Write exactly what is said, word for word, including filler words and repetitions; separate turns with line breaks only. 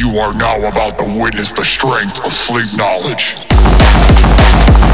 You are now about to witness the strength of sleep knowledge.